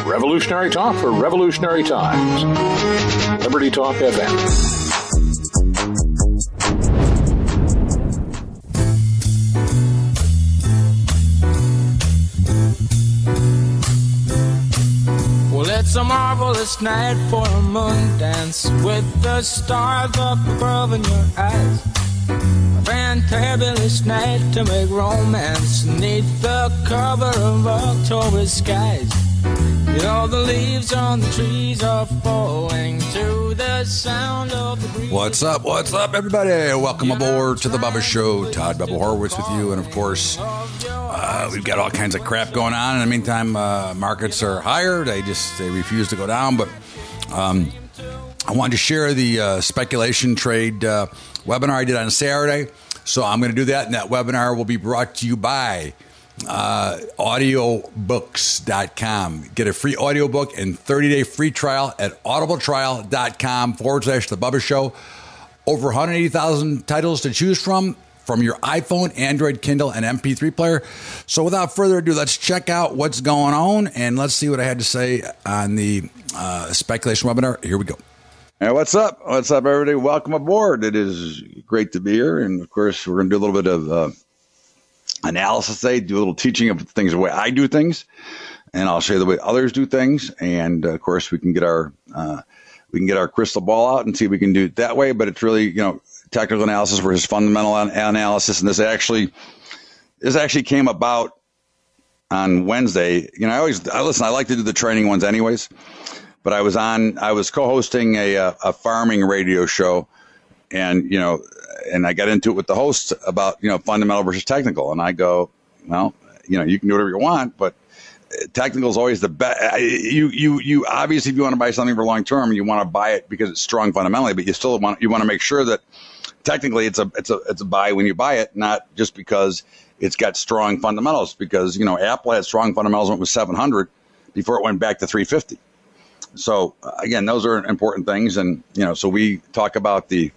Revolutionary talk for revolutionary times. Liberty Talk FM. It's a marvelous night for a moon dance with the stars up above in your eyes. A fantabulous night to make romance neath the cover of October skies. You know the leaves on the trees are falling to the sound of the breeze. What's up, everybody? Welcome aboard to the Bubba Show. Todd Bubba Horowitz with you, and of course, we've got all kinds of crap going on. In the meantime, markets are higher. They refuse to go down. But I wanted to share the speculation trade webinar I did on Saturday. So I'm going to do that, and that webinar will be brought to you by audiobooks.com. Get a free audiobook and 30-day free trial at audibletrial.com/The Bubba Show. Over 180,000 titles to choose from your iPhone, Android, Kindle, and MP3 player. So without further ado, let's check out what's going on, and let's see what I had to say on the speculation webinar. Here we go. Hey, what's up? What's up, everybody? Welcome aboard. It is great to be here, and of course, we're going to do a little bit of analysis today, do a little teaching of things the way I do things, and I'll show you the way others do things. And of course, we can get our crystal ball out and see if we can do it that way. But it's really, technical analysis versus fundamental analysis. And this actually came about on Wednesday. I like to do the training ones anyways, but I was co-hosting a farming radio show, and and I got into it with the host about, fundamental versus technical. And I go, well, you can do whatever you want, but technical is always the best. You obviously, if you want to buy something for long term, you want to buy it because it's strong fundamentally, but you still want to make sure that technically it's a buy when you buy it, not just because it's got strong fundamentals. Because Apple had strong fundamentals when it was 700 before it went back to 350. So again, those are important things, and so we talk about the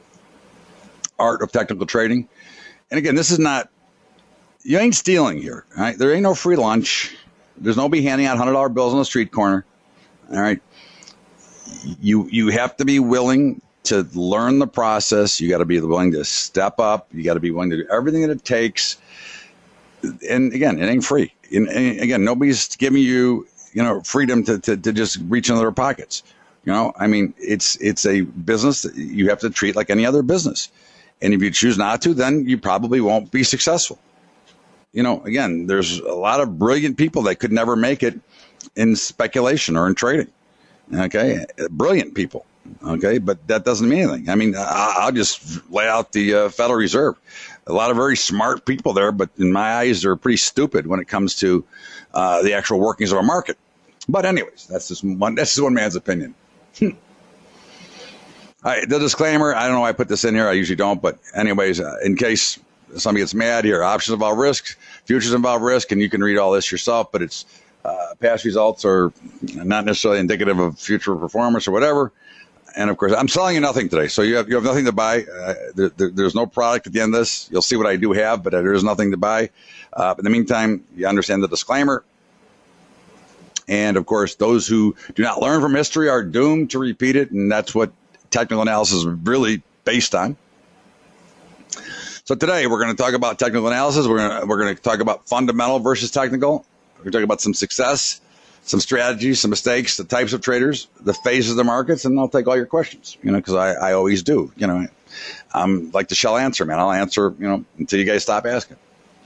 art of technical trading. And again, this is not, you ain't stealing here, right? There ain't no free lunch. There's nobody handing out $100 bills on the street corner. All right. You have to be willing to learn the process. You got to be willing to step up. You got to be willing to do everything that it takes. And again, it ain't free. And again, nobody's giving you, freedom to just reach into their pockets. It's a business that you have to treat like any other business. And if you choose not to, then you probably won't be successful. Again, there's a lot of brilliant people that could never make it in speculation or in trading. Okay. Brilliant people. Okay. But that doesn't mean anything. I'll just lay out the Federal Reserve. A lot of very smart people there, but in my eyes, they're pretty stupid when it comes to the actual workings of a market. But anyways, that's just one man's opinion. All right, the disclaimer, I don't know why I put this in here. I usually don't. But anyways, in case somebody gets mad here, options involve risk, futures involve risk, and you can read all this yourself. But it's past results are not necessarily indicative of future performance or whatever. And, of course, I'm selling you nothing today. So you have nothing to buy. There's no product at the end of this. You'll see what I do have, but there is nothing to buy. In the meantime, you understand the disclaimer. And, of course, those who do not learn from history are doomed to repeat it, and that's what technical analysis is really based on. So today we're going to talk about technical analysis. We're going to talk about fundamental versus technical. We're going to talk about some success, some strategies, some mistakes, the types of traders, the phases of the markets, and I'll take all your questions, because I always do. I'm like the shell answer, man. I'll answer, until you guys stop asking.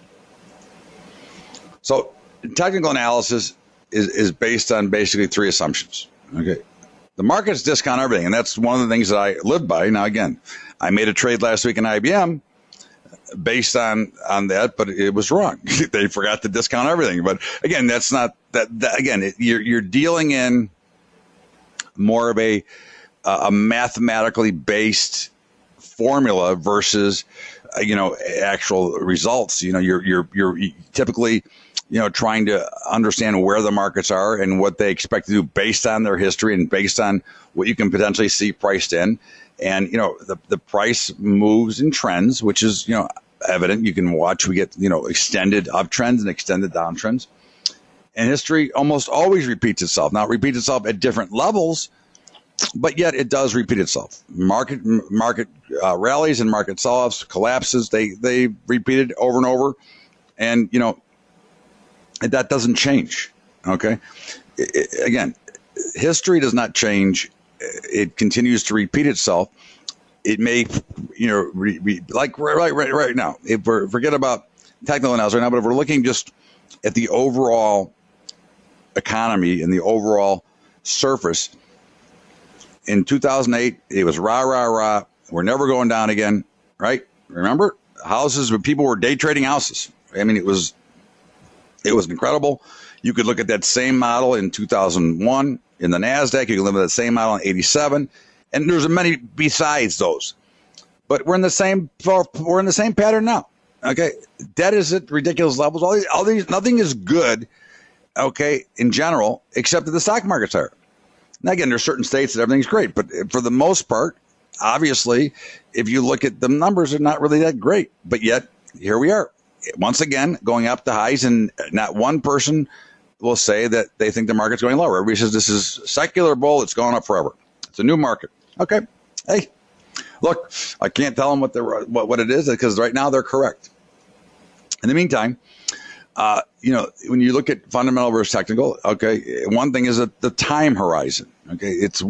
So technical analysis is based on basically three assumptions. Okay. The markets discount everything, and that's one of the things that I live by. Now, again, I made a trade last week in IBM based on that, but it was wrong. They forgot to discount everything. But again, that's not that again, you're dealing in more of a mathematically based formula versus actual results. You're typically trying to understand where the markets are and what they expect to do based on their history and based on what you can potentially see priced in. And, the price moves in trends, which is, evident. You can watch, we get, extended uptrends and extended downtrends. And history almost always repeats itself. Now, it repeats itself at different levels, but yet it does repeat itself. Market rallies and market sell-offs, collapses, they repeat it over and over. And, that doesn't change, okay? Again, history does not change. It continues to repeat itself. It may, like right now, if we forget about technical analysis right now, but if we're looking just at the overall economy and the overall surface, in 2008, it was rah, rah, rah. We're never going down again, right? Remember? Houses, people were day trading houses. I mean, it was incredible. You could look at that same model in 2001 in the NASDAQ. You can look at that same model in 87. And there's many besides those. But we're in the same pattern now. Okay. Debt is at ridiculous levels. All these, nothing is good, okay, in general, except that the stock market's higher. Now, again, there's certain states that everything's great, but for the most part, obviously, if you look at the numbers, they're not really that great. But yet, here we are, once again, going up to highs, and not one person will say that they think the market's going lower. Everybody says this is secular bull, it's going up forever. It's a new market. Okay. Hey, look, I can't tell them what it is because right now they're correct. In the meantime, when you look at fundamental versus technical, okay, one thing is that the time horizon, okay, it's,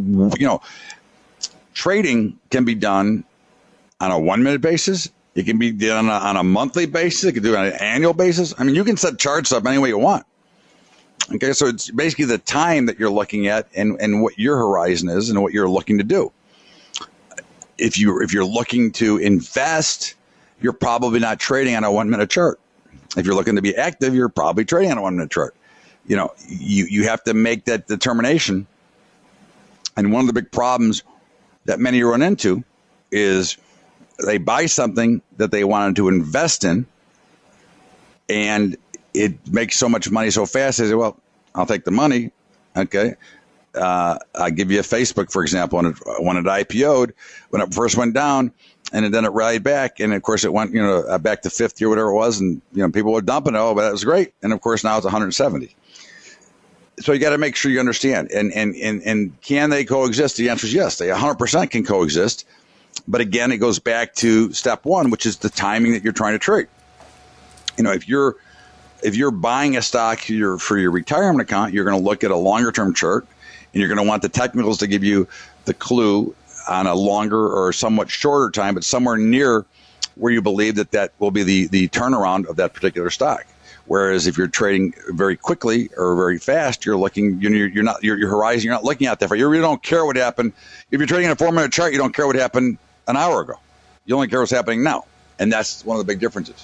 trading can be done on a 1 minute basis. It can be done on a monthly basis. It can do it on an annual basis. I mean, you can set charts up any way you want. Okay, so it's basically the time that you're looking at and what your horizon is and what you're looking to do. If you're looking to invest, you're probably not trading on a 1 minute chart. If you're looking to be active, you're probably trading on a 1 minute chart. You have to make that determination. And one of the big problems that many run into is they buy something that they wanted to invest in, and it makes so much money so fast. They say, well, I'll take the money. Okay. I'll give you a Facebook, for example, when it IPO'd, when it first went down, and then it rallied back. And of course it went, back to 50 or whatever it was. And, people were dumping it. Oh, but that was great. And of course now it's 170. So you got to make sure you understand. And can they coexist? The answer is yes. They 100% can coexist. But again, it goes back to step one, which is the timing that you're trying to trade. If you're buying a stock for your retirement account, you're going to look at a longer term chart, and you're going to want the technicals to give you the clue on a longer or somewhat shorter time, but somewhere near where you believe that will be the turnaround of that particular stock. Whereas if you're trading very quickly or very fast, you're looking, you're not your horizon, you're not looking out that far. You really don't care what happened. If you're trading in a 4 minute chart, you don't care what happened an hour ago. You only care what's happening now. And that's one of the big differences.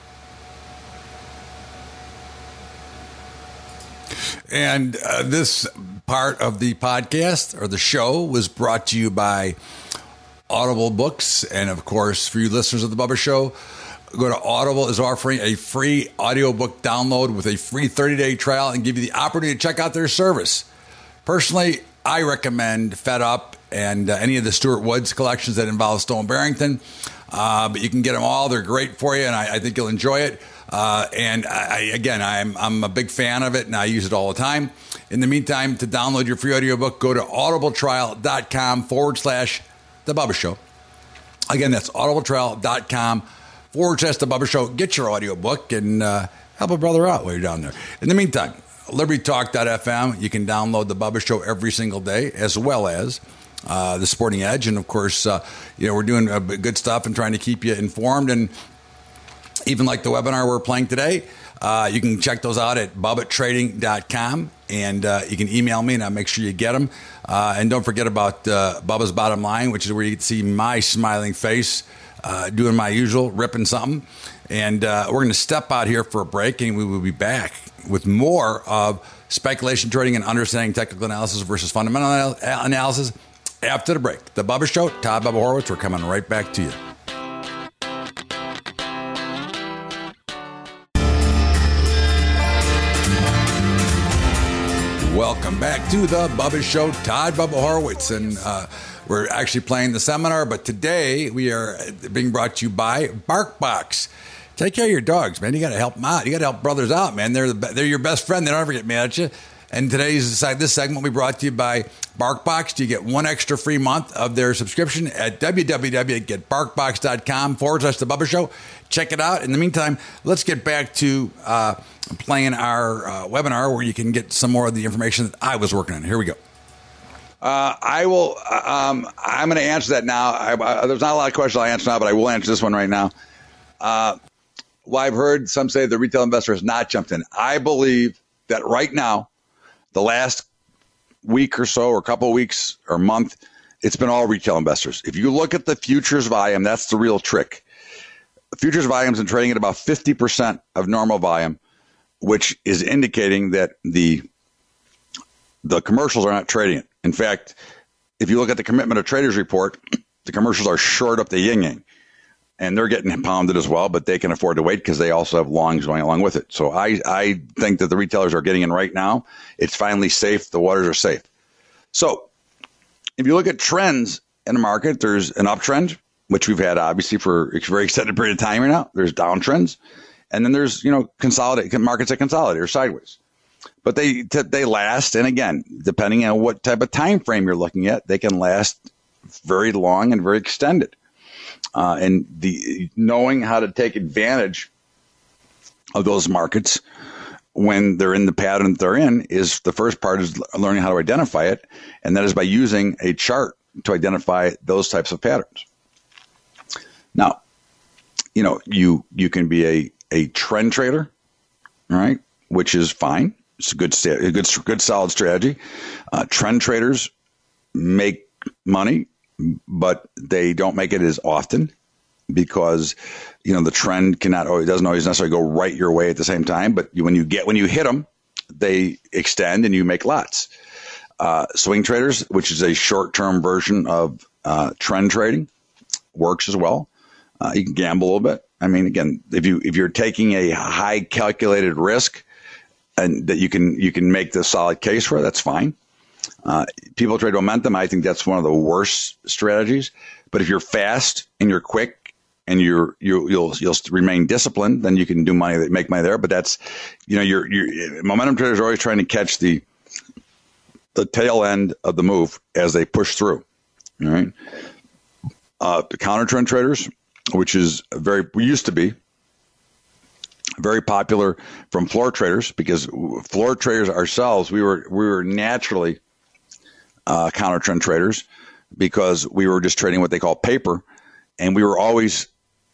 And this part of the podcast or the show was brought to you by Audible Books. And of course, for you listeners of the Bubba Show, go to Audible is offering a free audiobook download with a free 30-day trial and give you the opportunity to check out their service. Personally, I recommend Fed Up and any of the Stuart Woods collections that involve Stone Barrington. But you can get them all. They're great for you, and I think you'll enjoy it. And I'm a big fan of it, and I use it all the time. In the meantime, to download your free audiobook, go to audibletrial.com/The Bubba Show. Again, that's audibletrial.com/The Bubba Show. Get your audiobook and help a brother out while you're down there. In the meantime, LibertyTalk.fm, you can download The Bubba Show every single day, as well as The Sporting Edge. And, of course, we're doing good stuff and trying to keep you informed. And even like the webinar we're playing today, you can check those out at bubbatrading.com. And you can email me, and I'll make sure you get them. And don't forget about Bubba's Bottom Line, which is where you can see my smiling face doing my usual, ripping something. And we're going to step out here for a break, and we will be back with more of speculation trading and understanding technical analysis versus fundamental analysis after the break. The Bubba Show, Todd Bubba Horowitz. We're coming right back to you. Welcome back to the Bubba Show, Todd Bubba Horowitz, and we're actually playing the seminar, but today we are being brought to you by BarkBox. Take care of your dogs, man. You got to help them out. You got to help brothers out, man. They're your best friend. They don't ever get mad at you. And this segment will be brought to you by BarkBox. You get one extra free month of their subscription at www.getbarkbox.com/The Bubba Show. Check it out. In the meantime, let's get back to playing our webinar where you can get some more of the information that I was working on. Here we go. I will. I'm going to answer that now. There's not a lot of questions I'll answer now, but I will answer this one right now. Well, I've heard some say the retail investor has not jumped in. I believe that right now, the last week or so, or a couple of weeks or month, it's been all retail investors. If you look at the futures volume, that's the real trick. Futures volume's been trading at about 50% of normal volume, which is indicating that the commercials are not trading it. In fact, if you look at the Commitment of Traders report, the commercials are short up the yin-yang. And they're getting pounded as well, but they can afford to wait because they also have longs going along with it. So I think that the retailers are getting in right now. It's finally safe. The waters are safe. So if you look at trends in the market, there's an uptrend, which we've had obviously for a very extended period of time right now. There's downtrends. And then there's, consolidate markets that consolidate or sideways. But they last. And again, depending on what type of time frame you're looking at, they can last very long and very extended. And the knowing how to take advantage of those markets when they're in the pattern that they're in is the first part, is learning how to identify it. And that is by using a chart to identify those types of patterns. Now, you can be a trend trader, all right, which is fine. It's a good solid strategy. Trend traders make money, but they don't make it as often because, the trend doesn't always necessarily go right your way at the same time. But when you hit them, they extend and you make lots. Swing traders, which is a short-term version of trend trading, works as well. You can gamble a little bit. I mean, again, if you're taking a high calculated risk and that you can make the solid case for, that's fine. People trade momentum. I think that's one of the worst strategies. But if you're fast and you're quick and you'll remain disciplined, then you can do money, make money there. But that's, your momentum traders are always trying to catch the tail end of the move as they push through. All right. The counter trend traders, which is used to be very popular from floor traders, because floor traders ourselves, we were naturally counter trend traders because we were just trading what they call paper, and we were always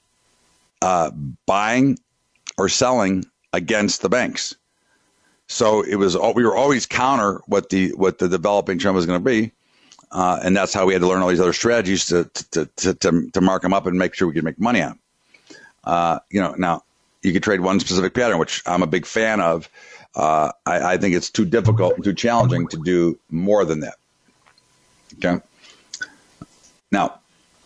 buying or selling against the banks. So we were always counter what the developing trend was going to be, and that's how we had to learn all these other strategies to mark them up and make sure we could make money on them. Now you could trade one specific pattern, which I'm a big fan of. I think it's too difficult and too challenging to do more than that. Okay. Now,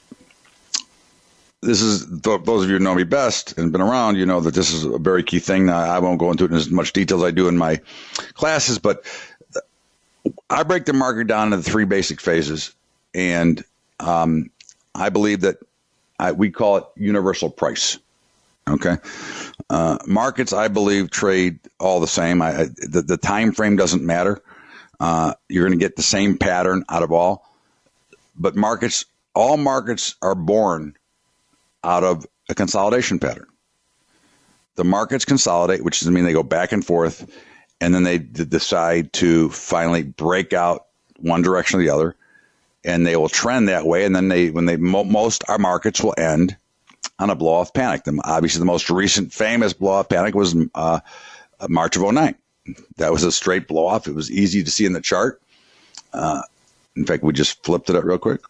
this is, those of you who know me best and been around, you know that this is a very key thing. I won't go into it in as much detail as I do in my classes, but I break the market down into 3 basic phases. And I believe that we call it universal price. Okay. Markets, I believe, trade all the same. The time frame doesn't matter. You're going to get the same pattern out of all. But all markets are born out of a consolidation pattern. The markets consolidate, which doesn't mean they go back and forth, and then they decide to finally break out one direction or the other, and they will trend that way. And then most our markets will end on a blow-off panic. Obviously, the most recent famous blow-off panic was March of 2009. That was a straight blow-off. It was easy to see in the chart. In fact, we just flipped it up real quick.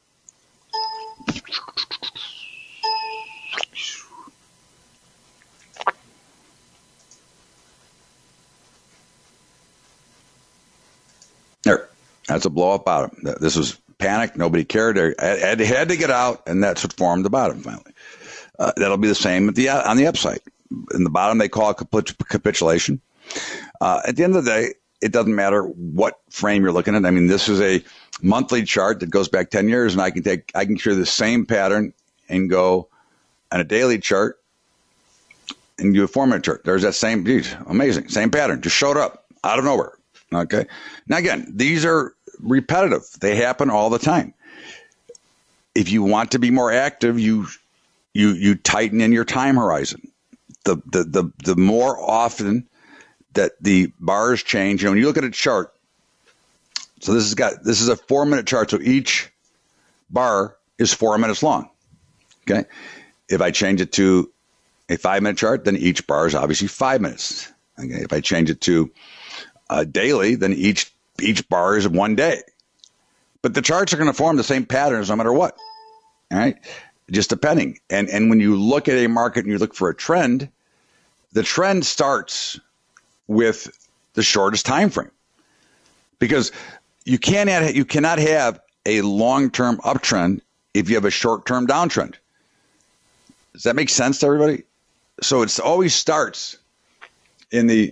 There, that's a blow-off bottom. This was panic. Nobody cared. They had to get out, and that's what formed the bottom finally. That'll be the same on the upside. In the bottom, they call it capitulation. At the end of the day, it doesn't matter what frame you're looking at. I mean, this is a monthly chart that goes back 10 years, and I can share the same pattern and go on a daily chart and do a 4-minute chart. There's that same, geez, amazing, same pattern, just showed up out of nowhere. Okay. Now again, these are repetitive. They happen all the time. If you want to be more active, you tighten in your time horizon. The more often that the bars change, when you look at a chart, so this is a 4-minute chart, so each bar is 4 minutes long. Okay. If I change it to a 5-minute chart, then each bar is obviously 5 minutes. Okay. If I change it to daily, then each bar is 1 day. But the charts are going to form the same patterns no matter what. All right. Just depending. And when you look at a market and you look for a trend, the trend starts with the shortest time frame, because you cannot have a long-term uptrend if you have a short-term downtrend. Does that make sense to everybody? So it always starts in the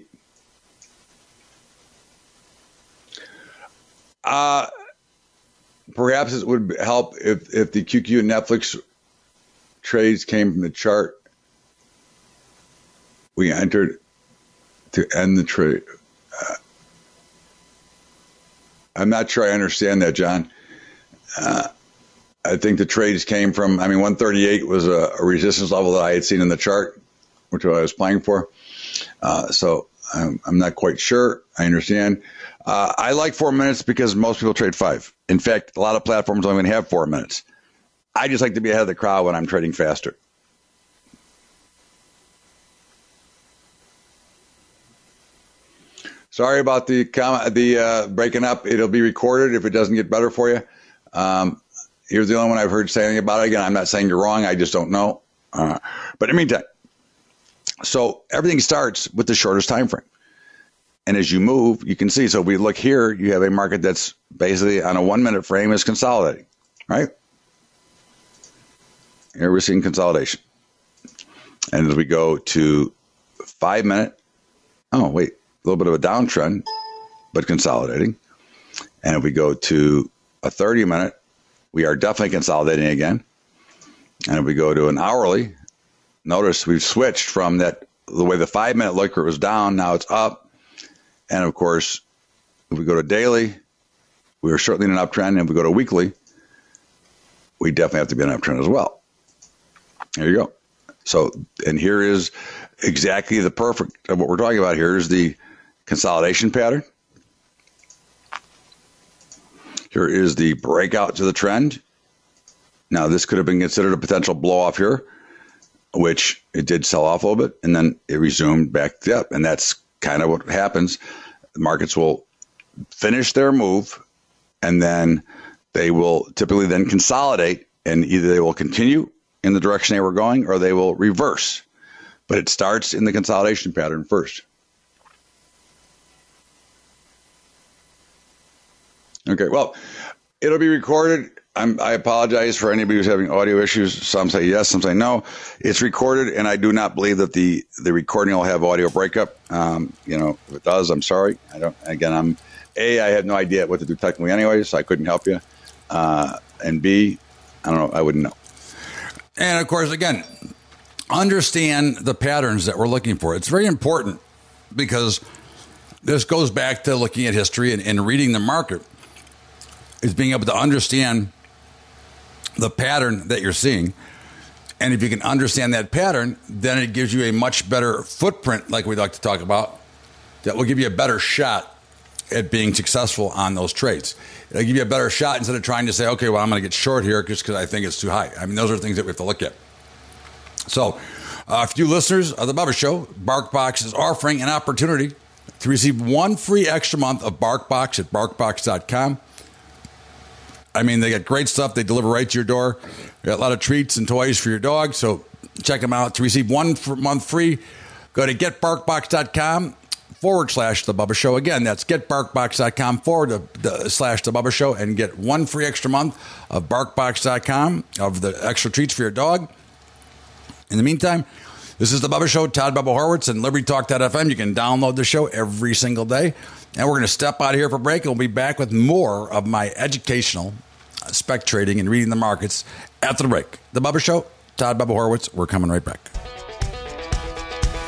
perhaps it would help if the QQ and Netflix trades came from the chart. We entered to end the trade. I'm not sure I understand that, John. I think the trades came from, 138 was a resistance level that I had seen in the chart, which is what I was playing for. So I'm not quite sure. I understand. I like 4 minutes because most people trade 5. In fact, a lot of platforms don't even have 4 minutes. I just like to be ahead of the crowd when I'm trading faster. Sorry about the breaking up. It'll be recorded if it doesn't get better for you. Here's the only one I've heard say anything about it. Again, I'm not saying you're wrong. I just don't know. But in the meantime, so everything starts with the shortest time frame. And as you move, you can see. So if we look here, you have a market that's basically on a 1-minute frame is consolidating, right? Here we're seeing consolidation. And as we go to 5-minute, oh, wait. A little bit of a downtrend, but consolidating. And if we go to a 30-minute, we are definitely consolidating again. And if we go to an hourly, notice we've switched from the way the 5-minute looked where it was down, now it's up. And of course, if we go to daily, we are certainly in an uptrend. And if we go to weekly, we definitely have to be in an uptrend as well. There you go. So, and here is exactly the perfect of what we're talking about. Here is the consolidation pattern. Here is the breakout to the trend. Now, this could have been considered a potential blow off here, which it did sell off a little bit, and then it resumed back up. And that's kind of what happens. The markets will finish their move, and then they will typically then consolidate, and either they will continue in the direction they were going or they will reverse. But it starts in the consolidation pattern first. Okay, well, it'll be recorded. I apologize for anybody who's having audio issues. Some say yes, some say no. It's recorded, and I do not believe that the recording will have audio breakup. If it does, I'm sorry. I have no idea what to do technically anyway, so I couldn't help you. And B, I don't know. I wouldn't know. And of course, again, understand the patterns that we're looking for. It's very important because this goes back to looking at history and reading the market. Is being able to understand the pattern that you're seeing. And if you can understand that pattern, then it gives you a much better footprint, like we like to talk about, that will give you a better shot at being successful on those trades. It'll give you a better shot instead of trying to say, okay, well, I'm going to get short here just because I think it's too high. Those are things that we have to look at. So, a few listeners of The Bubba Show, BarkBox is offering an opportunity to receive 1 free extra month of BarkBox at BarkBox.com. They got great stuff. They deliver right to your door. They got a lot of treats and toys for your dog. So check them out. To receive 1 month free, go to getbarkbox.com/The Bubba Show. Again, that's getbarkbox.com/The Bubba Show and get 1 free extra month of BarkBox.com of the extra treats for your dog. In the meantime, this is The Bubba Show, Todd Bubba Horwitz and LibertyTalk.fm. You can download the show every single day. And we're going to step out of here for a break, and we'll be back with more of my educational spec trading and reading the markets after the break. The Bubba Show, Todd Bubba Horwitz. We're coming right back.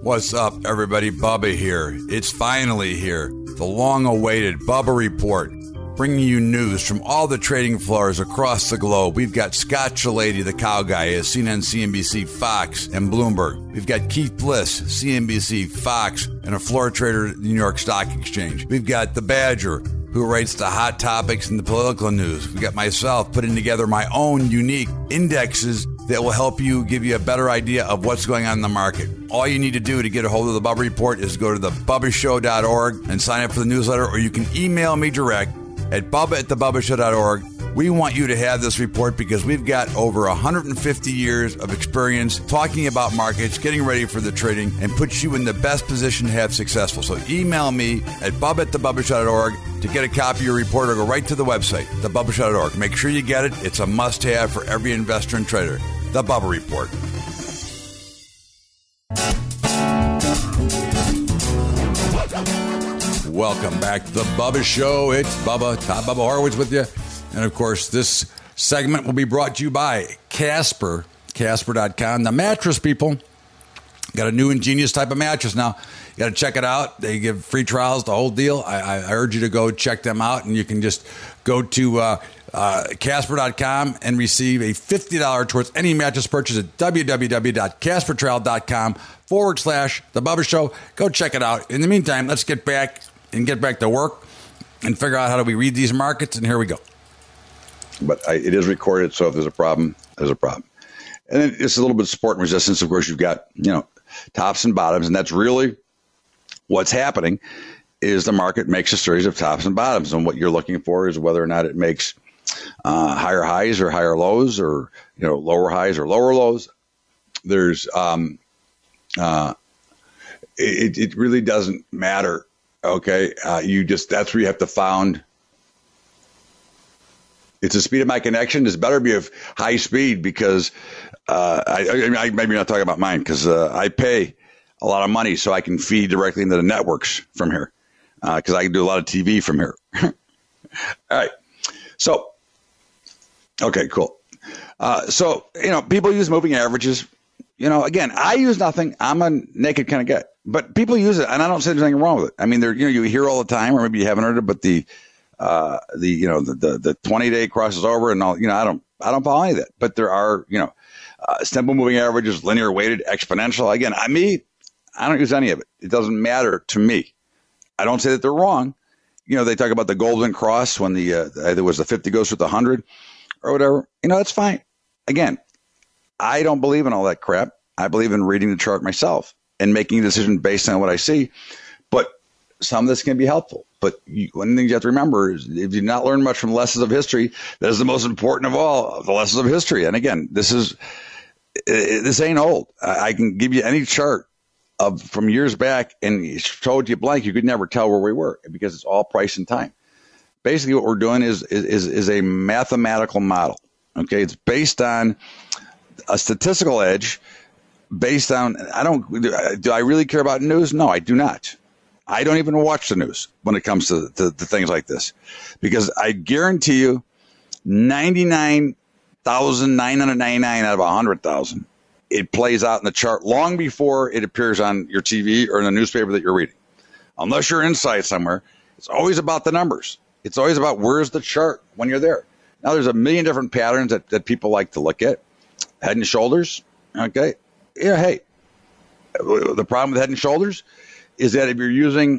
What's up, everybody? Bubba here. It's finally here. The long-awaited Bubba Report, bringing you news from all the trading floors across the globe. We've got Scott Chilady, the cow guy, at CNN, CNBC, Fox, and Bloomberg. We've got Keith Bliss, CNBC, Fox, and a floor trader at the New York Stock Exchange. We've got the Badger, who writes the hot topics and the political news. We've got myself putting together my own unique indexes that will help you, give you a better idea of what's going on in the market. All you need to do to get a hold of the Bubba Report is go to thebubbashow.org and sign up for the newsletter, or you can email me direct at bubba@thebubbashow.org. We want you to have this report because we've got over 150 years of experience talking about markets, getting ready for the trading, and puts you in the best position to have successful. So email me at bubba@thebubbashow.org to get a copy of your report, or go right to the website, thebubbashow.org. Make sure you get it. It's a must-have for every investor and trader. The Bubba Report. Welcome back to the Bubba Show. It's Bubba, Top Bubba Horowitz with you. And, of course, this segment will be brought to you by Casper, Casper.com. The mattress people got a new ingenious type of mattress now. You got to check it out. They give free trials, the whole deal. I urge you to go check them out, and you can just go to Casper.com and receive a $50 towards any mattress purchase at www.caspertrial.com/The Bubba Show. Go check it out. In the meantime, let's get back to work and figure out how do we read these markets, and here we go. But it is recorded, so if there's a problem, there's a problem. And then it's a little bit of support and resistance. Of course, you've got, tops and bottoms, and that's really what's happening is the market makes a series of tops and bottoms, and what you're looking for is whether or not it makes higher highs or higher lows, or lower highs or lower lows. There's it really doesn't matter. Okay, that's where you have to found. It's the speed of my connection. This better be of high speed because I maybe not talking about mine because I pay a lot of money so I can feed directly into the networks from here because I can do a lot of TV from here. All right. So, okay, cool. So, people use moving averages. Again, I use nothing. I'm a naked kind of guy, but people use it, and I don't say there's anything wrong with it. I mean, you hear all the time, or maybe you haven't heard it, but the 20-day crosses over and all, I don't follow any of that, but there are, simple moving averages, linear weighted, exponential. Again, I don't use any of it. It doesn't matter to me. I don't say that they're wrong. They talk about the golden cross when there was the 50 goes with the 100 or whatever. That's fine. Again, I don't believe in all that crap. I believe in reading the chart myself and making a decision based on what I see. But some of this can be helpful. But one of the things you have to remember is if you not learn much from lessons of history, that is the most important of all, the lessons of history. And again, this ain't old. I can give you any chart from years back and showed you blank. You could never tell where we were because it's all price and time. Basically, what we're doing is a mathematical model. Okay, it's based on a statistical edge. Based on do I really care about news? No, I do not. I don't even watch the news when it comes to things like this, because I guarantee you 99,999 out of 100,000, it plays out in the chart long before it appears on your TV or in the newspaper that you're reading. Unless you're inside somewhere, it's always about the numbers. It's always about where's the chart when you're there. Now, there's a million different patterns that people like to look at. Head and shoulders, okay? Yeah, hey, the problem with head and shoulders is that if you're using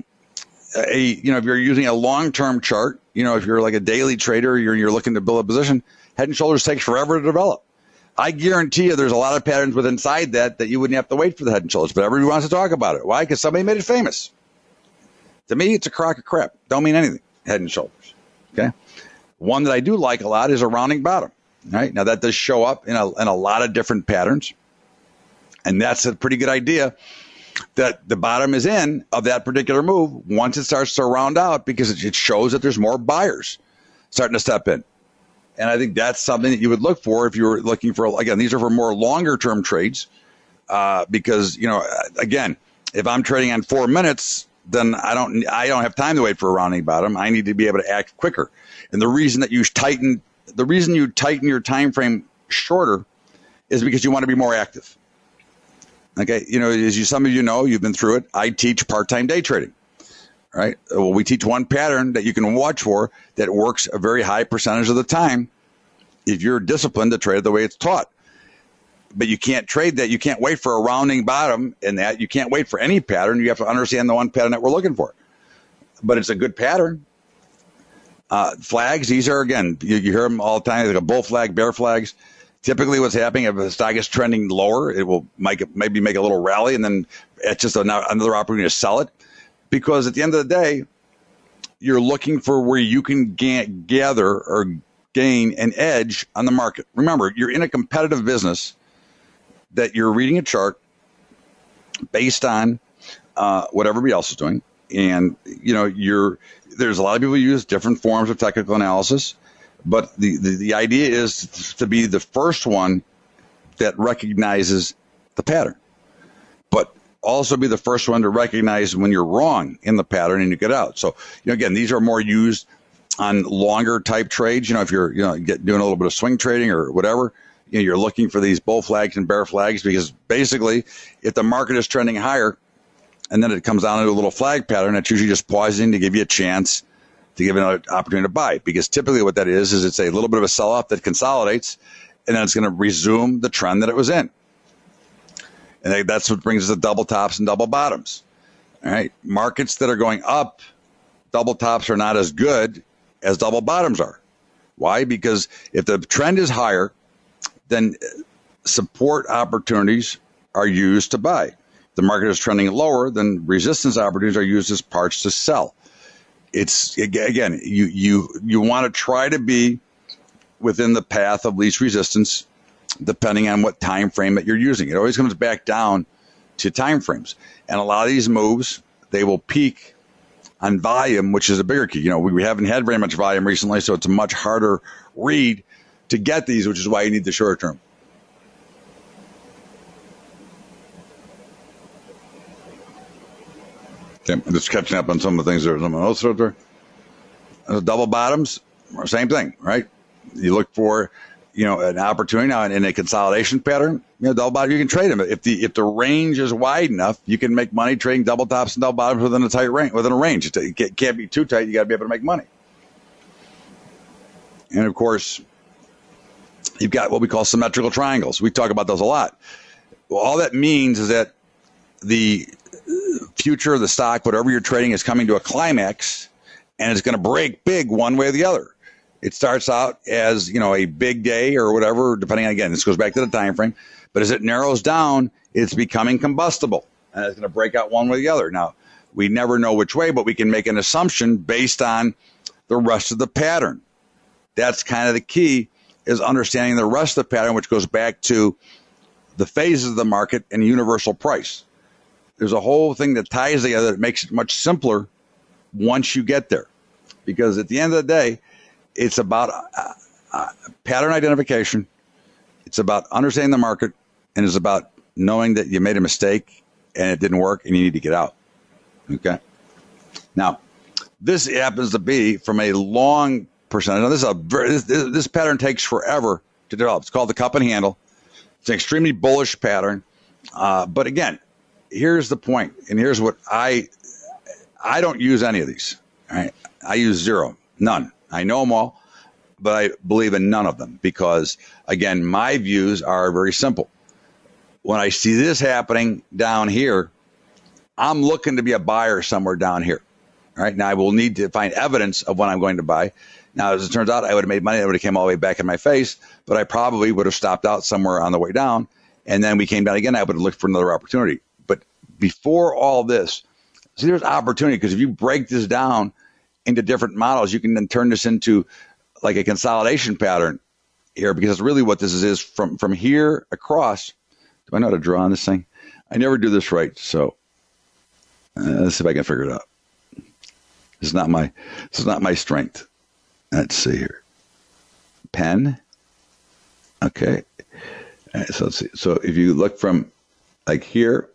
a long-term chart, if you're like a daily trader, you're looking to build a position, head and shoulders takes forever to develop. I guarantee you there's a lot of patterns with inside that you wouldn't have to wait for the head and shoulders, but everybody wants to talk about it. Why? Because somebody made it famous. To me, it's a crock of crap. Don't mean anything, head and shoulders, okay? One that I do like a lot is a rounding bottom, right? Now, that does show up in a lot of different patterns, and that's a pretty good idea that the bottom is in of that particular move once it starts to round out, because it shows that there's more buyers starting to step in. And I think that's something that you would look for if you were looking for, again, these are for more longer term trades, because, again, if I'm trading on 4 minutes, then I don't have time to wait for a rounding bottom. I need to be able to act quicker. And the reason you tighten your time frame shorter is because you want to be more active. Okay, as some of you know, you've been through it. I teach part-time day trading. Right? Well, we teach one pattern that you can watch for that works a very high percentage of the time if you're disciplined to trade the way it's taught. But you can't trade that. You can't wait for a rounding bottom in that. You can't wait for any pattern. You have to understand the one pattern that we're looking for. But it's a good pattern. Flags, these are, again, you hear them all the time, like a bull flag, bear flags. Typically what's happening, if the stock is trending lower, it will maybe make a little rally, and then it's just another opportunity to sell it. Because at the end of the day, you're looking for where you can gather or gain an edge on the market. Remember, you're in a competitive business that you're reading a chart based on what everybody else is doing. And, there's a lot of people who use different forms of technical analysis, but the idea is to be the first one that recognizes the pattern. But also be the first one to recognize when you're wrong in the pattern and you get out. So, again, these are more used on longer type trades. If you're, doing a little bit of swing trading or whatever, you're looking for these bull flags and bear flags, because basically if the market is trending higher and then it comes down to a little flag pattern, that's usually just pausing to give you a chance to give another opportunity to buy. Because typically what that is it's a little bit of a sell-off that consolidates, and then it's going to resume the trend that it was in. And that's what brings us to double tops and double bottoms. All right. Markets that are going up, double tops are not as good as double bottoms are. Why? Because if the trend is higher, then support opportunities are used to buy. If the market is trending lower, then resistance opportunities are used as parts to sell. It's, again, you want to try to be within the path of least resistance, depending on what time frame that you're using. It always comes back down to time frames. And a lot of these moves, they will peak on volume, which is a bigger key. We haven't had very much volume recently, so it's a much harder read to get these, which is why you need the short term. Okay, I'm just catching up on some of the things there. Someone else wrote there. Double bottoms, same thing, right? You look for an opportunity now in a consolidation pattern, double bottom, you can trade them. If the range is wide enough, you can make money trading double tops and double bottoms within a tight range, within a range. It can't be too tight. You got to be able to make money. And of course, you've got what we call symmetrical triangles. We talk about those a lot. Well, all that means is that the future of the stock, whatever you're trading, is coming to a climax, and it's going to break big one way or the other. It starts out as, a big day or whatever, depending on, again, this goes back to the time frame. But as it narrows down, it's becoming combustible, and it's going to break out one way or the other. Now, we never know which way, but we can make an assumption based on the rest of the pattern. That's kind of the key, is understanding the rest of the pattern, which goes back to the phases of the market and universal price. There's a whole thing that ties together that makes it much simpler once you get there. Because at the end of the day, it's about pattern identification. It's about understanding the market, and it's about knowing that you made a mistake and it didn't work and you need to get out. Okay. Now, this happens to be from a long percentage. Now, this pattern takes forever to develop. It's called the cup and handle. It's an extremely bullish pattern. But again, here's the point, and here's what I don't use any of these. All right? I use zero, none. I know them all, but I believe in none of them because, again, my views are very simple. When I see this happening down here, I'm looking to be a buyer somewhere down here. All right. Now, I will need to find evidence of when I'm going to buy. Now, as it turns out, I would have made money. It would have came all the way back in my face, but I probably would have stopped out somewhere on the way down. And then we came down again. I would have looked for another opportunity. But before all this, see, there's opportunity, because if you break this down into different models, you can then turn this into like a consolidation pattern here, because it's really what this is from here across. Do I know how to draw on this thing? I never do this right. So let's see if I can figure it out. This is not my strength. Let's see here. Pen. Okay. So let's see. So if you look from like here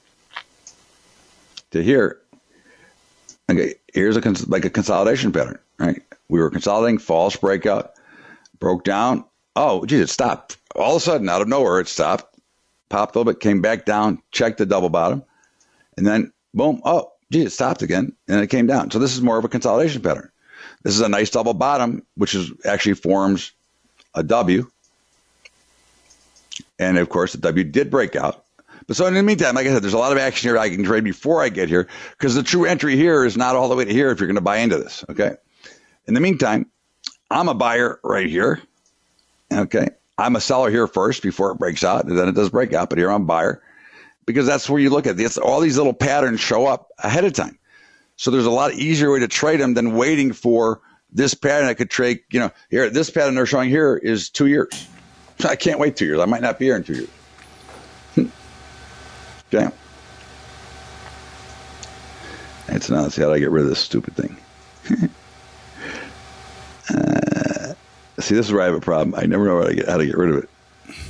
to here, okay, here's a consolidation pattern, right? We were consolidating, false breakout, broke down. Oh, geez, it stopped. All of a sudden, out of nowhere, it stopped. popped a little bit, came back down, checked the double bottom, and then boom, oh, gee, it stopped again, and it came down. So this is more of a consolidation pattern. This is a nice double bottom, which is actually forms a W. And of course, the W did break out. But so in the meantime, like I said, there's a lot of action here I can trade before I get here, because the true entry here is not all the way to here if you're going to buy into this. Okay. In the meantime, I'm a buyer right here. Okay. I'm a seller here first before it breaks out, and then it does break out. But here I'm a buyer, because that's where you look at this. All these little patterns show up ahead of time. So there's a lot easier way to trade them than waiting for this pattern. I could trade, here, this pattern they're showing here is 2 years. So I can't wait 2 years. I might not be here in 2 years. Okay. It's not, see how do I get rid of this stupid thing? See, this is where I have a problem. I never know how to get rid of it.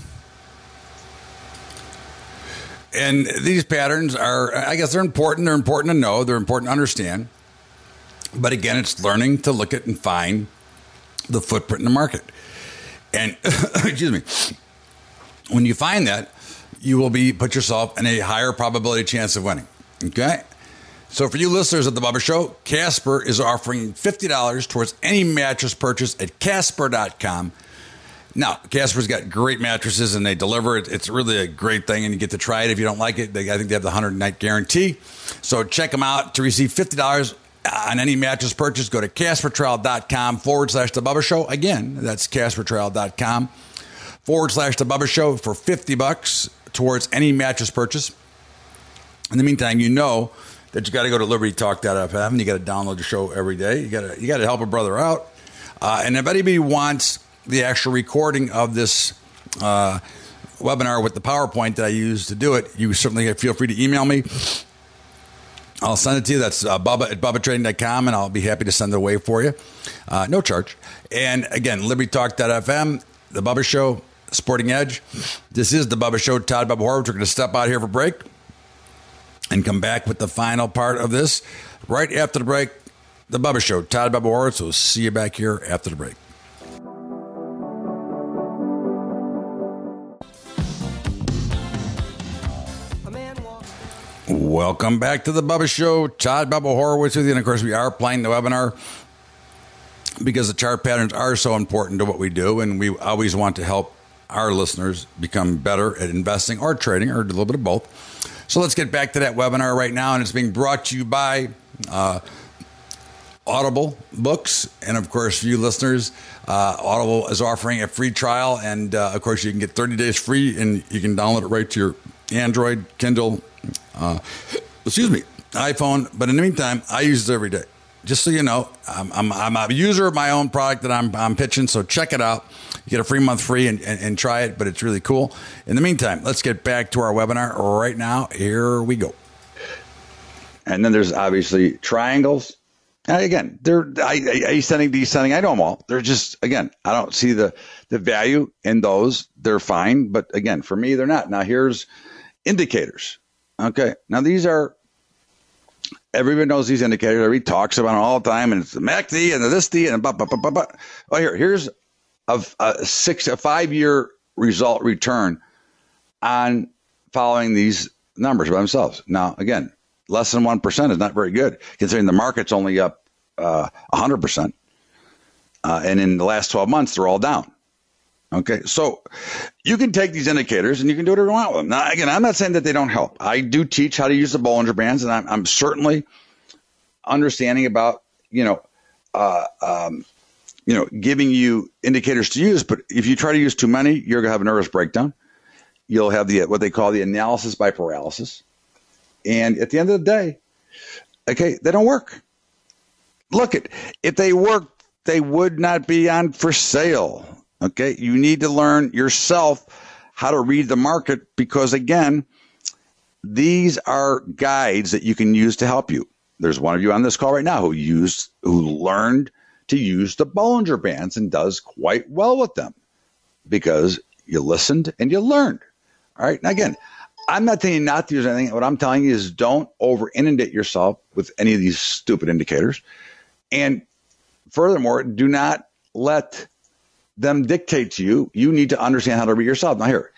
And these patterns are, I guess they're important. They're important to know. They're important to understand. But again, it's learning to look at and find the footprint in the market. And, excuse me, when you find that, you will put yourself in a higher probability chance of winning. Okay? So for you listeners at the Bubba Show, Casper is offering $50 towards any mattress purchase at Casper.com. Now, Casper's got great mattresses, and they deliver it. It's really a great thing, and you get to try it. If you don't like it, I think they have the 100-night guarantee. So check them out. To receive $50 on any mattress purchase, go to CasperTrial.com/The Bubba Show. Again, that's CasperTrial.com/The Bubba Show for $50 towards any mattress purchase. In the meantime, you know that you got to go to LibertyTalk.fm, and you got to download the show every day. You got to help a brother out. And if anybody wants the actual recording of this webinar with the PowerPoint that I use to do it, you certainly feel free to email me. I'll send it to you. That's Bubba at BubbaTrading.com, and I'll be happy to send it away for you. No charge. And again, LibertyTalk.fm, The Bubba Show, Sporting Edge. This is The Bubba Show. Todd Bubba Horwitz. We're going to step out here for break and come back with the final part of this right after the break. The Bubba Show. Todd Bubba Horwitz. We'll see you back here after the break. Welcome back to the Bubba Show. Todd Bubba Horwitz with you. And of course, we are playing the webinar because the chart patterns are so important to what we do. And we always want to help our listeners become better at investing or trading, or a little bit of both. So let's get back to that webinar right now. And it's being brought to you by Audible Books. And of course, for you listeners, Audible is offering a free trial. And of course, you can get 30 days free, and you can download it right to your Android, Kindle, iPhone. But in the meantime, I use it every day. Just so you know, I'm a user of my own product that I'm pitching. So check it out. You get a free month free and try it, but it's really cool. In the meantime, let's get back to our webinar right now. Here we go. And then there's obviously triangles. And again, they're ascending, descending. I know them all. They're just, again, I don't see the value in those. They're fine. But again, for me, they're not. Now here's indicators. Okay. Now these are, everybody knows these indicators. Everybody talks about them all the time. And it's the MACD and the this D and here's a 5-year result return on following these numbers by themselves. Now, again, less than 1% is not very good, considering the market's only up 100%. And in the last 12 months, they're all down. Okay, so you can take these indicators and you can do whatever you want with them. Now, again, I'm not saying that they don't help. I do teach how to use the Bollinger Bands, and I'm certainly understanding about, giving you indicators to use. But if you try to use too many, you're going to have a nervous breakdown. You'll have what they call the analysis by paralysis. And at the end of the day, okay, they don't work. Look, if they worked, they would not be on for sale. Okay, you need to learn yourself how to read the market, because again, these are guides that you can use to help you. There's one of you on this call right now who learned to use the Bollinger Bands and does quite well with them because you listened and you learned. All right. Now, again, I'm not telling you not to use anything. What I'm telling you is don't over inundate yourself with any of these stupid indicators. And furthermore, do not let them dictate to you. You need to understand how to read yourself. Now here,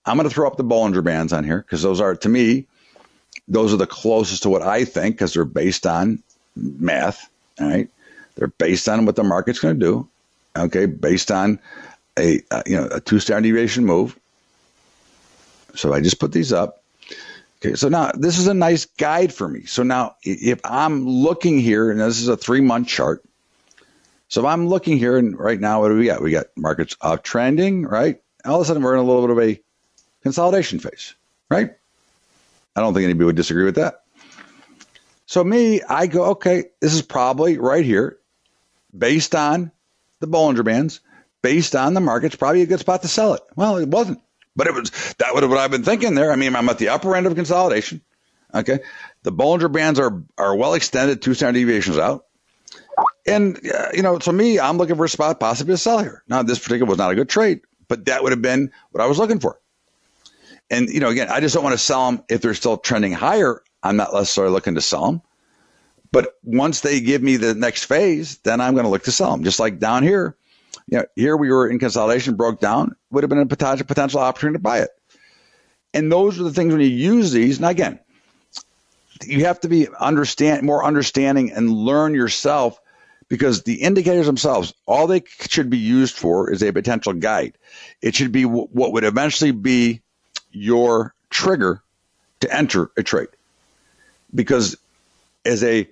I'm going to throw up the Bollinger Bands on here because those are, to me, those are the closest to what I think because they're based on math, all right? They're based on what the market's going to do, okay, based on a 2-standard deviation move. So I just put these up. Okay, so now this is a nice guide for me. So now if I'm looking here, and this is a 3-month chart. So if I'm looking here, and right now, what do we got? We got markets uptrending, right? All of a sudden, we're in a little bit of a consolidation phase, right? I don't think anybody would disagree with that. So me, I go, okay, this is probably right here, based on the Bollinger Bands, based on the markets, probably a good spot to sell it. Well, it wasn't, but it was. That would have what I've been thinking there. I mean, I'm at the upper end of consolidation. Okay, the Bollinger Bands are well extended, 2 standard deviations out. And, to me, I'm looking for a spot possibly to sell here. Now, this particular was not a good trade, but that would have been what I was looking for. And, again, I just don't want to sell them if they're still trending higher. I'm not necessarily looking to sell them. But once they give me the next phase, then I'm going to look to sell them. Just like down here, here we were in consolidation, broke down, would have been a potential opportunity to buy it. And those are the things when you use these. Now, again, you have to be more understanding and learn yourself because the indicators themselves, all they should be used for is a potential guide. It should be what would eventually be your trigger to enter a trade. Because as a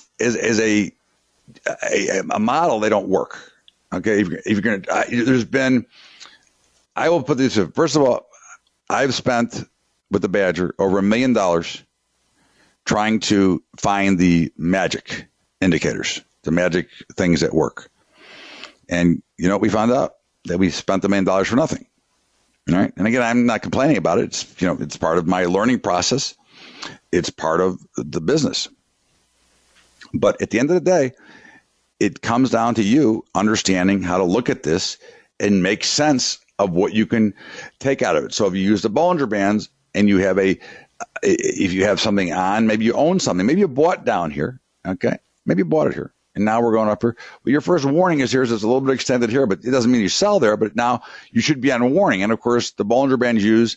model, they don't work. Okay, if you're going to, I will put this. First of all, I've spent with the Badger over $1 million trying to find the magic indicators, the magic things that work. And we found out that we spent $1 million for nothing. All right. And again, I'm not complaining about it. It's, it's part of my learning process. It's part of the business. But at the end of the day, it comes down to you understanding how to look at this and make sense of what you can take out of it. So if you use the Bollinger Bands and you have if you have something on, maybe you own something, maybe you bought down here. Okay. Maybe you bought it here. And now we're going up here. Well, your first warning is here, so it's a little bit extended here, but it doesn't mean you sell there. But now you should be on warning. And of course, the Bollinger Bands use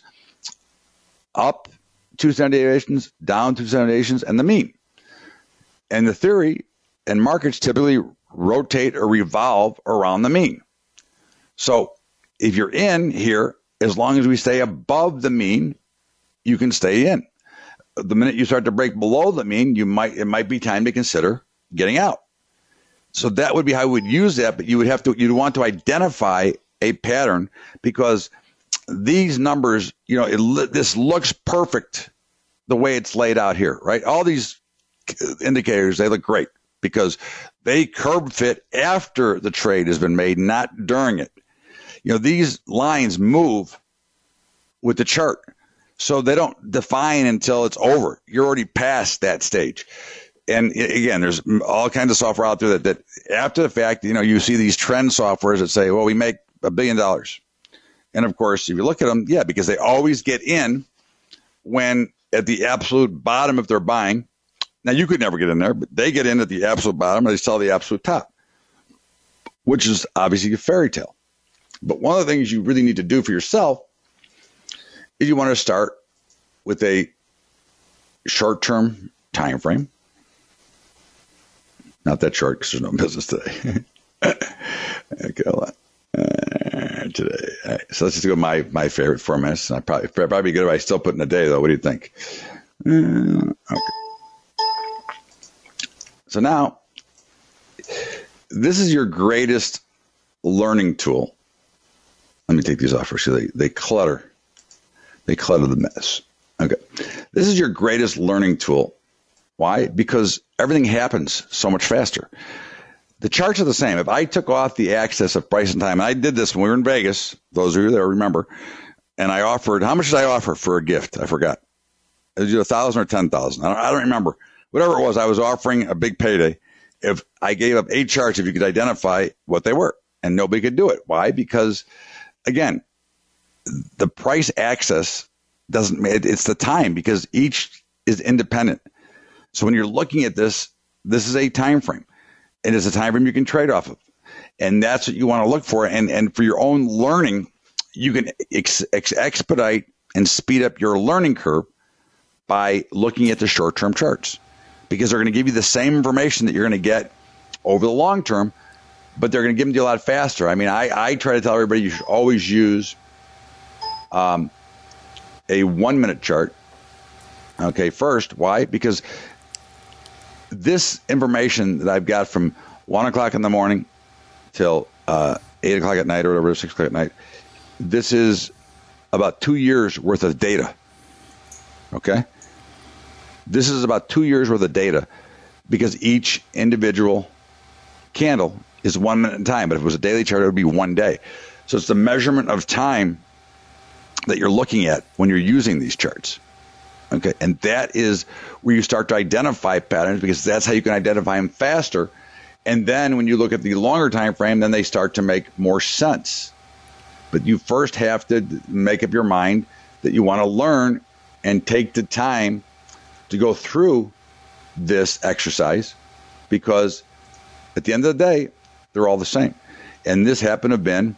up 2 standard deviations, down 2 standard deviations, and the mean. And the theory and markets typically rotate or revolve around the mean. So if you're in here, as long as we stay above the mean, you can stay in. The minute you start to break below the mean, it might be time to consider getting out. So that would be how we would use that, but you'd want to identify a pattern because these numbers, this looks perfect the way it's laid out here, right? All these indicators, they look great because they curve fit after the trade has been made, not during it. These lines move with the chart, so they don't define until it's over. You're already past that stage. And again, there's all kinds of software out there that after the fact, you see these trend softwares that say, well, we make $1 billion. And of course, if you look at them, yeah, because they always get in when at the absolute bottom if they're buying. Now, you could never get in there, but they get in at the absolute bottom and they sell the absolute top, which is obviously a fairy tale. But one of the things you really need to do for yourself is you want to start with a short-term time frame. Not that short because there's no business today. Okay, hold on. Today. All right, so let's just go my favorite 4 minutes. I'd probably good if I still put in a day, though. What do you think? Okay. So now, this is your greatest learning tool. Let me take these off first. They clutter. They clutter the mess. Okay. This is your greatest learning tool. Why? Because everything happens so much faster. The charts are the same. If I took off the axis of price and time, and I did this when we were in Vegas, those of you that remember, and I offered, how much did I offer for a gift? I forgot. It was either 1,000 or 10,000. I don't remember. Whatever it was, I was offering a big payday. If I gave up 8 charts, if you could identify what they were, and nobody could do it. Why? Because, again, the price axis it's the time because each is independent. So when you're looking at this is a time frame. And it's a time frame you can trade off of. And that's what you want to look for. And for your own learning, you can expedite and speed up your learning curve by looking at the short-term charts, because they're going to give you the same information that you're going to get over the long term, but they're going to give them to you a lot faster. I mean, I try to tell everybody you should always use a 1-minute chart. Okay, first. Why? Because this information that I've got from 1 o'clock in the morning till 8 o'clock at night or whatever, 6 o'clock at night, this is about 2 years worth of data. Okay? This is about 2 years worth of data, because each individual candle is 1 minute in time. But if it was a daily chart, it would be 1 day. So it's the measurement of time that you're looking at when you're using these charts. Okay, and that is where you start to identify patterns, because that's how you can identify them faster. And then when you look at the longer time frame, then they start to make more sense. But you first have to make up your mind that you want to learn and take the time to go through this exercise, because at the end of the day, they're all the same. And this happened to have been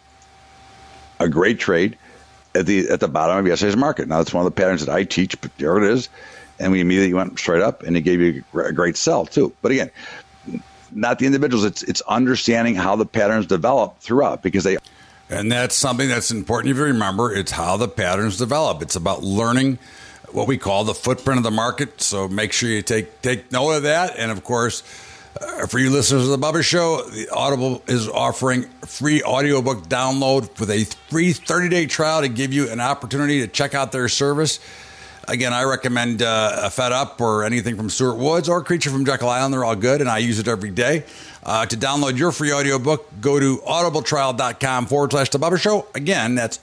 a great trade at the bottom of yesterday's market. Now, that's one of the patterns that I teach, but there it is. And we immediately went straight up, and it gave you a great sell too. But again, not the individuals. It's understanding how the patterns develop throughout, because they. And that's something that's important to remember. It's how the patterns develop. It's about learning what we call the footprint of the market. So make sure you take note of that. And of course, for you listeners of the Bubba Show, the Audible is offering a free audiobook download with a free 30-day trial to give you an opportunity to check out their service. Again, I recommend Fed Up or anything from Stuart Woods or Creature from Jekyll Island. They're all good, and I use it every day. To download your free audiobook, go to audibletrial.com/The Bubba Show. Again, that's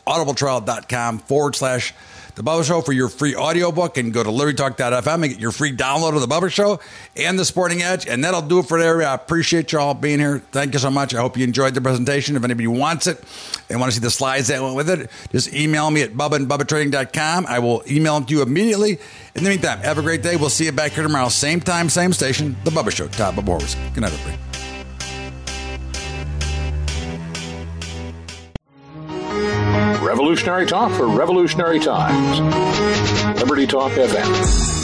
audibletrial.com/The Bubba Show for your free audiobook, and go to libertytalk.fm and get your free download of The Bubba Show and The Sporting Edge. And that'll do it for today. I appreciate you all being here. Thank you so much. I hope you enjoyed the presentation. If anybody wants it and want to see the slides that went with it, just email me at bubba@bubbatrading.com. I will email them to you immediately. In the meantime, have a great day. We'll see you back here tomorrow. Same time, same station. The Bubba Show. Top of Horowitz. Good night, everybody. Revolutionary talk for revolutionary times. Liberty Talk FM.